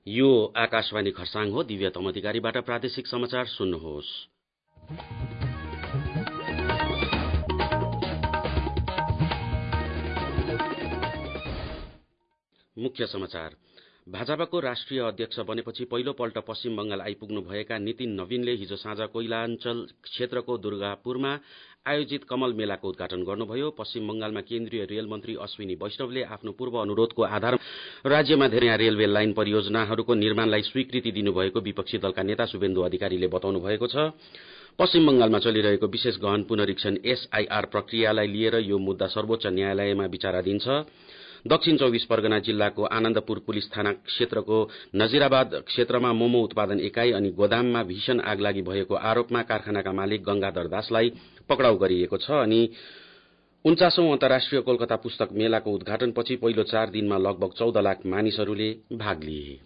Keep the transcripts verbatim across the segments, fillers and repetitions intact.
यो आकाशवाणी खरसाङ हो। दिव्यतम अधिकारीबाट प्रादेशिक समाचार सुन्नुहोस्। मुख्य समाचार। भाजपाको राष्ट्रिय अध्यक्ष बनेपछि पहिलो पल्ट पश्चिम बंगाल आइपुग्नु भएका नितिन नवीनले हिजो साँझ कोइलाञ्चल क्षेत्रको दुर्गापुरमा आयोजित कमल मेलाको उद्घाटन गर्नुभयो। पश्चिम बंगालमा केन्द्रीय रेल मन्त्री अश्विनी वैष्णवले आफ्नो पूर्व अनुरोधको आधारमा राज्यमा धेरै रेलवे लाइन परियोजनाहरूको निर्माणलाई स्वीकृति दिनुभएको विपक्षी दलका नेता शुभेन्दु अधिकारीले बताउनु भएको छ। पश्चिम बंगालमा चलिरहेको विशेष गहन पुनरीक्षण एसआईआर प्रक्रियालाई लिएर यो मुद्दा सर्वोच्च न्यायालयमा विचाराधीन छ। दक्षिण चौबिस परगना जिल्लाको आनन्दपुर पुलिस थाना क्षेत्रको नजिराबाद क्षेत्रमा मोमो उत्पादन एकाई अनि गोदाममा भीषण आगलागी भएको आरोपमा कारखानाका मालिक गंगाधर दासलाई पक्राउ गरिएको छ अनि उन्चासौं अन्तर्राष्ट्रिय कोलकाता पुस्तक मेलाको उद्घाटनपछि पहिलो चार दिनमा लगभग चौध लाख मानिसहरूले भाग लिए।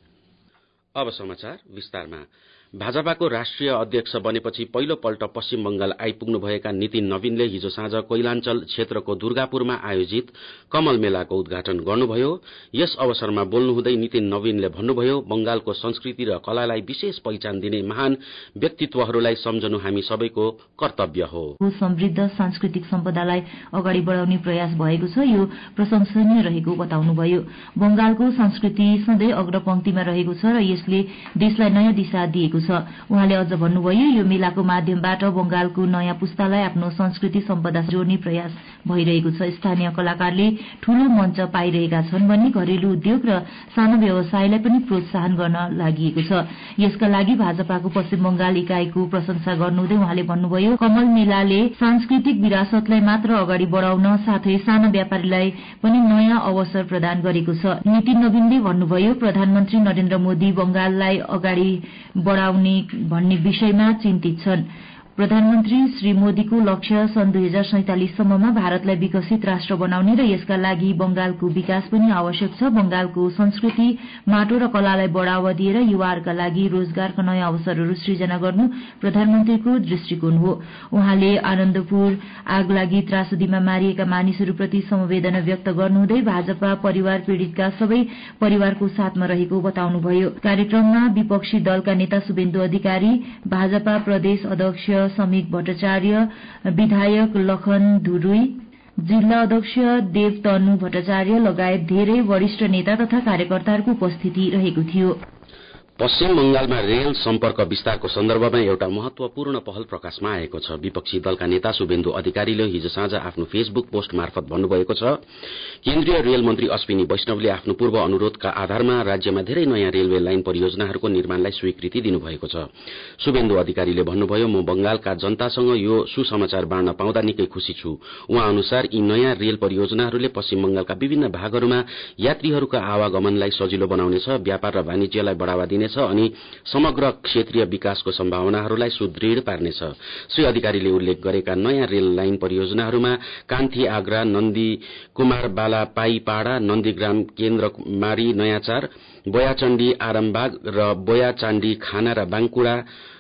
अब समाचार विस्तारमा। भाजपाको राष्ट्रिय अध्यक्ष बनेपछि पहिलो पल्ट पश्चिम बंगाल आइपुग्नु भएका नितिन नवीनले हिजो साँझ कोइलाञ्चल क्षेत्रको दुर्गापुरमा आयोजित कमल मेलाको उद्घाटन गर्नुभयो। यस अवसरमा बोल्नुहुँदै नितिन नवीनले भन्नुभयो, बंगालको संस्कृति र कलालाई विशेष पहिचान दिने महान व्यक्तित्वहरूलाई सम्झनु हामी सबैको कर्तव्य हो। समृद्ध सांस्कृतिक सम्पदालाई अगाडि बढाउने प्रयास भएको छ, यो प्रशंसनीय रहेको बताउनुभयो। बंगालको संस्कृति सधैँ अग्रपंक्तिमा रहेको छ र यसले देशलाई नयाँ दिशा दिएको छ। उहाँले अझ भन्नुभयो, यो मेलाको माध्यमबाट बंगालको नयाँ पुस्तालाई आफ्नो संस्कृति सम्पदा जोड्ने प्रयास भइरहेको छ। स्थानीय कलाकारले ठूलो मञ्च पाइरहेका छन् भने घरेलु उद्योग र सानो व्यवसायलाई पनि प्रोत्साहन गर्न लागि छ। यसका लागि भाजपाको पश्चिम बंगाल इकाइको प्रशंसा गर्नुहुँदै उहाँले भन्नुभयो, कमल मेलाले सांस्कृतिक विरासतलाई मात्र अगाडि बढाउन साथै साना व्यापारीलाई पनि नयाँ अवसर प्रदान गरेको छ। नितिन नवीनले भन्नुभयो, प्रधानमन्त्री नरेन्द्र मोदी बंगाललाई अगाडि बढाउने भन्ने विषयमा चिन्तित छन्। प्रधानमन्त्री श्री मोदीको लक्ष्य सन् दुई हजार सैंतालिस सम्ममा भारतलाई विकसित राष्ट्र बनाउने र यसका लागि बंगालको विकास पनि आवश्यक छ। बंगालको संस्कृति, माटो र कलालाई बढ़ावा दिएर युवाहरूका लागि रोजगारका नयाँ अवसरहरू सृजना गर्नु प्रधानमन्त्रीको दृष्टिकोण हो। उहाँले आनन्दपुर आगलागी त्रासदीमा मारिएका मानिसहरूप्रति समवेदना व्यक्त गर्नुहुँदै भाजपा परिवार पीड़ितका सबै परिवारको साथमा रहेको बताउनुभयो। कार्यक्रममा विपक्षी दलका नेता शुभेन्दु अधिकारी, भाजपा प्रदेश अध्यक्ष समीक भट्टाचार्य, विधायक लखन धुरुई, जिल्ला अध्यक्ष देवतनु भट्टाचार्य लगायत धेरै वरिष्ठ नेता तथा कार्यकर्ताहरूको उपस्थिति रहेको थियो। पश्चिम बंगालमा रेल सम्पर्क विस्तारको सन्दर्भमा एउटा महत्वपूर्ण पहल प्रकाशमा आएको छ। विपक्षी दलका नेता शुभेन्दु अधिकारीले हिजो साँझ आफ्नो फेसबुक पोस्ट मार्फत भन्नुभएको छ, केन्द्रीय रेल मन्त्री अश्विनी वैष्णवले आफ्नो पूर्व अनुरोधका आधारमा राज्यमा धेरै नयाँ रेलवे लाइन परियोजनाहरूको निर्माणलाई स्वीकृति दिनुभएको छ। शुभेन्दु अधिकारीले भन्नुभयो, म बंगालका जनतासँग यो सुसमाचार बाँड्न पाउँदा निकै खुशी छु। उहाँ अनुसार यी नयाँ रेल परियोजनाहरूले पश्चिम बंगालका विभिन्न भागहरूमा यात्रीहरूका आवागमनलाई सजिलो बनाउनेछ, व्यापार र वाणिज्यलाई बढ़ावा दिनेछ अनि समग्र क्षेत्रीय विकासको सम्भावनाहरूलाई सुदृढ पार्नेछ। श्री अधिकारीले उल्लेख गरेका नयाँ रेल लाइन परियोजनाहरूमा कान्थी आग्रा, नन्दी कुमार बाला पाइपाडा, नन्दीग्राम केन्द्रमारी नयाँचार, बोयाचण्डी आरामबाग र बोयाचाण्डी खाना र बांकुड़ा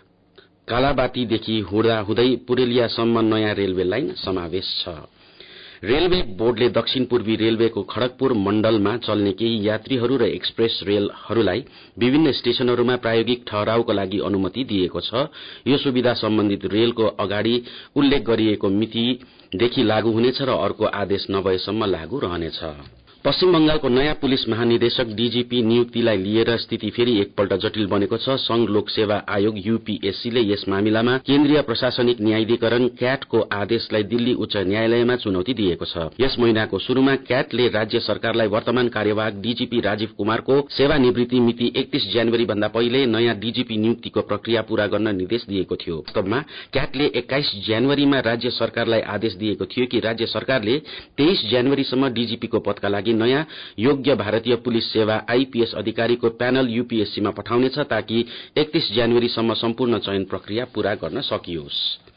कालाबातीदेखि हुँदा हुँदै पुरेलियासम्म नयाँ रेलवे लाइन समावेश छ। रेलवे बोर्डले दक्षिण पूर्वी रेलवेको खड़गपुर मण्डलमा चल्ने केही यात्रीहरू र एक्सप्रेस रेलहरूलाई विभिन्न स्टेशनहरूमा प्रायोगिक ठहरावको लागि अनुमति दिएको छ। यो सुविधा सम्बन्धित रेलको अगाडि उल्लेख गरिएको मितिदेखि लागू हुनेछ र अर्को आदेश नभएसम्म लागू रहनेछ। पश्चिम बंगालको नयाँ पुलिस महानिदेशक डीजीपी नियुक्तिलाई लिएर स्थिति फेरि एकपल्ट जटिल बनेको छ। संघ लोक सेवा आयोग यूपीएससीले यस मामिलामा केन्द्रीय प्रशासनिक न्यायाधिकरण क्याटको आदेशलाई दिल्ली उच्च न्यायालयमा चुनौती दिएको छ। यस महिनाको शुरूमा क्याटले राज्य सरकारलाई वर्तमान कार्यवाहक डीजीपी राजीव कुमारको सेवानिवृत्ति मिति एकतीस जनवरी भन्दा पहिले नयाँ डीजीपी नियुक्तिको प्रक्रिया पूरा गर्न निर्देश दिएको थियो। वास्तवमा क्याटले एक्काइस जनवरीमा राज्य सरकारलाई आदेश दिएको थियो कि राज्य सरकारले तेइस जनवरीसम्म डीजीपीको पदका लागि नयाँ योग्य भारतीय पुलिस सेवा आईपीएस अधिकारीको प्यानल यूपीएससीमा पठाउनेछ ताकि एकतीस जनवरीसम्म सम्पूर्ण चयन प्रक्रिया पूरा गर्न सकियोस्।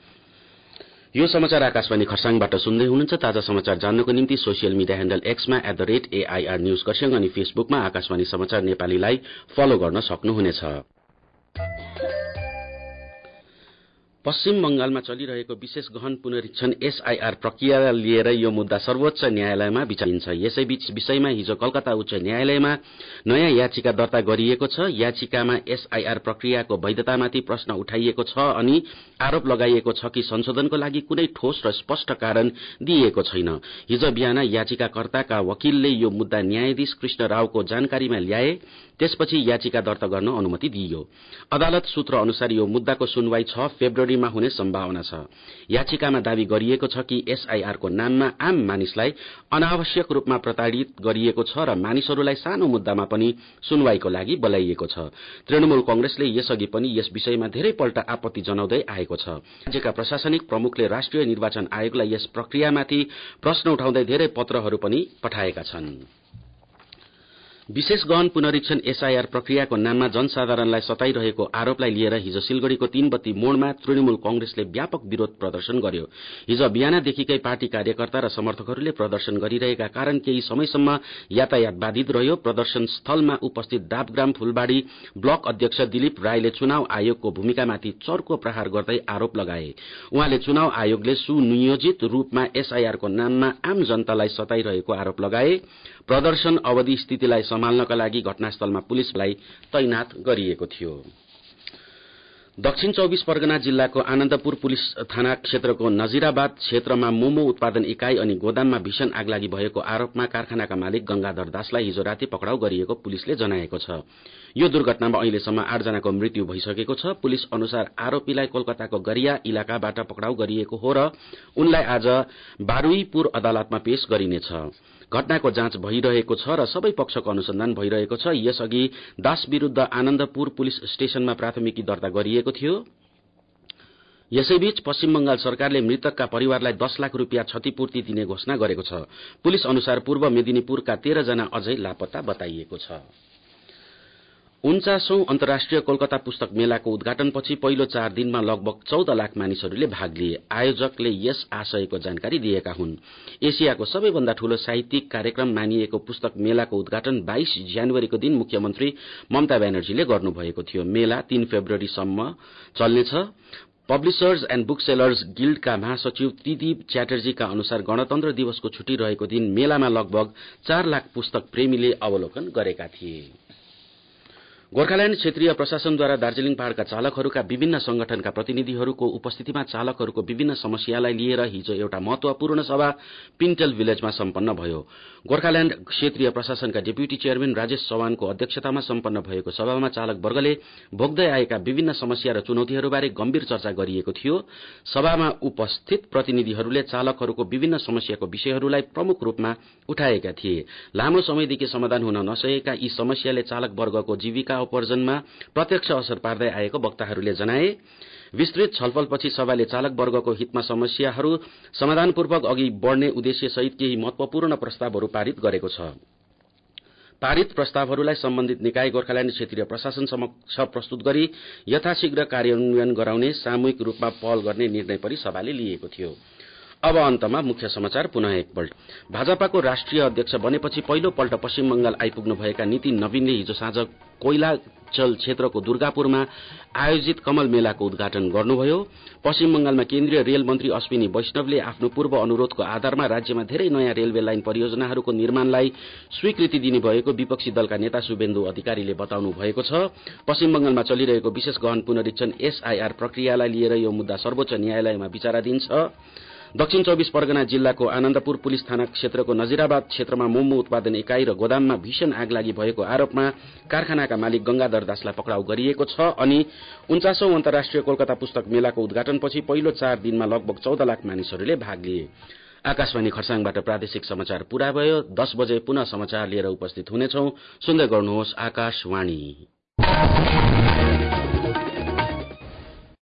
यो समाचार आकाशवाणी खरसाङबाट सुन्दै हुनुहुन्छ। ताजा समाचार जान्नको निम्ति सोसियल मिडिया ह्यान्डल एक्समा at the rate AIR news Kurseong अनि फेसबुकमा आकाशवाणी समाचार नेपालीलाई फलो गर्न सक्नुहुनेछ। पश्चिम बंगालमा चलिरहेको विशेष गहन पुनरीक्षण एसआईआर प्रक्रियालाई लिएर यो मुद्दा सर्वोच्च न्यायालयमा विचारिन्छ। यसैबीच विषयमा हिजो कलकत्ता उच्च न्यायालयमा नयाँ याचिका दर्ता गरिएको छ। याचिकामा एसआईआर प्रक्रियाको वैधतामाथि प्रश्न उठाइएको छ अनि आरोप लगाइएको छ कि संशोधनको लागि कुनै ठोस र स्पष्ट कारण दिइएको छैन। हिजो बिहान याचिकाकर्ताका वकिलले यो मुद्दा न्यायाधीश कृष्ण रावको जानकारीमा ल्याए, त्यसपछि याचिका दर्ता गर्न अनुमति दिइयो। अदालत सूत्र अनुसार यो मुद्दाको सुनवाई छ फेब्रुअरीमा हुने सम्भावना छ। याचिकामा दावी गरिएको छ कि एसआईआरको नाममा आम मानिसलाई अनावश्यक रूपमा प्रताडित गरिएको छ र मानिसहरूलाई सानो मुद्दामा पनि सुनवाईको लागि बोलाइएको छ। तृणमूल कंग्रेसले यसअघि पनि यस विषयमा धेरैपल्ट आपत्ति जनाउँदै आएको छ। राज्यका प्रशासनिक प्रमुखले राष्ट्रिय निर्वाचन आयोगलाई यस प्रक्रियामाथि प्रश्न उठाउँदै धेरै पत्रहरू पनि पठाएका छन्। विशेष गहन पुनरीक्षण एसआईआर प्रक्रियाको नाममा जनसाधारणलाई सताइरहेको आरोपलाई लिएर हिजो सिलगढ़ीको तीनबत्ती मोड़मा तृणमूल कंग्रेसले व्यापक विरोध प्रदर्शन गर्यो। हिजो बिहानदेखिकै पार्टी कार्यकर्ता र समर्थकहरूले प्रदर्शन गरिरहेका कारण केही समयसम्म यातायात बाधित रह्यो। प्रदर्शन स्थलमा उपस्थित डाबग्राम फूलबाड़ी ब्लक अध्यक्ष दिलीप रायले चुनाव आयोगको भूमिकामाथि चर्को प्रहार गर्दै आरोप लगाए। उहाँले चुनाव आयोगले सुनियोजित रूपमा एसआईआरको नाममा आम जनतालाई सताइरहेको आरोप लगाए। प्रदर्शन अवधि स्थितिलाई सम्हाल्नका लागि घटनास्थलमा पुलिसलाई तैनात गरिएको थियो। दक्षिण चौबिस परगना जिल्लाको आनन्दपुर पुलिस थाना क्षेत्रको नजिराबाद क्षेत्रमा मोमो उत्पादन इकाई अनि गोदाममा भीषण आगलागी भएको आरोपमा कारखानाका मालिक गंगाधर दासलाई हिजो राति पक्राउ गरिएको पुलिसले जनाएको छ। यो दुर्घटनामा अहिलेसम्म आठ जनाको मृत्यु भइसकेको छ। पुलिस अनुसार आरोपीलाई कोलकाताको गरिया इलाकाबाट पक्राउ गरिएको हो र उनलाई आज बारुईपुर अदालतमा पेश गरिनेछ। घटनाको जाँच भइरहेको छ र सबै पक्षको अनुसन्धान भइरहेको छ। यसअघि दास विरूद्ध आनन्दपुर पुलिस स्टेशनमा प्राथमिकी दर्ता गरिएको थियो। यसैबीच पश्चिम बंगाल सरकारले मृतकका परिवारलाई दस लाख रूपियाँ क्षतिपूर्ति दिने घोषणा गरेको छ। पुलिस अनुसार पूर्व मेदिनीपुरका तेह्र जना अझै लापत्ता बताइएको छ। उन्चासौं अन्तर्राष्ट्रिय कोलकाता पुस्तक मेलाको उद्घाटनपछि पहिलो चार दिनमा लगभग चौध लाख मानिसहरूले भाग लिए। आयोजकले यस आशयको जानकारी दिएका हुन्। एसियाको सबैभन्दा ठूलो साहित्यिक कार्यक्रम मानिएको पुस्तक मेलाको उद्घाटन बाइस जनवरीको दिन मुख्यमन्त्री ममता ब्यानर्जीले गर्नुभएको थियो। मेला तीन फेब्रुअरीसम्म चल्नेछ। पब्लिशर्स एण्ड बुक सेलर्स गिल्डका महासचिव त्रिदीप च्याटर्जीका अनुसार गणतन्त्र दिवसको छुट्टी रहेको दिन मेलामा लगभग चार लाख पुस्तक प्रेमीले अवलोकन गरेका थिए। गोर्खाल्याण्ड क्षेत्रीय प्रशासनद्वारा दार्जीलिङ पहाड़का चालकहरूका विभिन्न संगठनका प्रतिनिधिहरूको उपस्थितिमा चालकहरूको विभिन्न समस्यालाई लिएर हिजो एउटा महत्वपूर्ण सभा पिन्टल विलेजमा सम्पन्न भयो। गोर्खाल्याण्ड क्षेत्रीय प्रशासनका डेप्युटी चेयरम्यान राजेश चौहानको अध्यक्षतामा सम्पन्न भएको सभामा चालक वर्गले भोग्दै आएका विभिन्न समस्या र चुनौतीहरूबारे गम्भीर चर्चा गरिएको थियो। सभामा उपस्थित प्रतिनिधिहरूले चालकहरूको विभिन्न समस्याको विषयहरूलाई प्रमुख रूपमा उठाएका थिए। लामो समयदेखि समाधान हुन नसकेका यी समस्याले चालक वर्गको जीविका उपार्जनमा प्रत्यक्ष असर पार्दै आएको वक्ताहरूले जनाए। विस्तृत छलफलपछि सभाले चालक वर्गको हितमा समस्याहरू समाधानपूर्वक अघि बढ़ने उद्देश्यसहित केही महत्वपूर्ण प्रस्तावहरू पारित गरेको छ। पारित प्रस्तावहरूलाई सम्बन्धित निकाय गोर्खाल्याण्ड क्षेत्रीय प्रशासन समक्ष प्रस्तुत गरी यथाशीघ्र कार्यान्वयन गराउने सामूहिक रूपमा पहल गर्ने निर्णय पनि सभाले लिएको थियो। अब अन्तमा मुख्य समाचार पुनः एकपल्ट। भाजपाको राष्ट्रिय अध्यक्ष बनेपछि पहिलो पल्ट पश्चिम बंगाल आइपुग्नु भएका नितिन नवीनले हिजो साँझ कोइलाचल क्षेत्रको दुर्गापुरमा आयोजित कमल मेलाको उद्घाटन गर्नुभयो। पश्चिम बंगालमा केन्द्रीय रेल मन्त्री अश्विनी वैष्णवले आफ्नो पूर्व अनुरोधको आधारमा राज्यमा धेरै नयाँ रेलवे लाइन परियोजनाहरूको निर्माणलाई स्वीकृति दिनुभएको विपक्षी दलका नेता शुभेन्दु अधिकारीले बताउनु भएको छ। पश्चिम बंगालमा चलिरहेको विशेष गहन पुनरीक्षण एसआईआर प्रक्रियालाई लिएर यो मुद्दा सर्वोच्च न्यायालयमा विचाराधीन छ। दक्षिण चौबिस परगना जिल्लाको आनन्दपुर पुलिस थाना क्षेत्रको नजिराबाद क्षेत्रमा मोमो उत्पादन इकाई र गोदाममा भीषण आगलागी भएको आरोपमा कारखानाका मालिक गंगाधर दासलाई पक्राउ गरिएको छ अनि उन्चासौं अन्तर्राष्ट्रिय कोलकाता पुस्तक मेलाको उद्घाटनपछि पहिलो चार दिनमा लगभग चौध लाख मानिसहरूले भाग लिए। आकाशवाणी खरसाङबाट प्रादेशिक समाचार पूरा भयो। दस बजे पुनः समाचार लिएर उपस्थित हुनेछौं। सुन्दै गर्नुहोस् आकाशवाणी।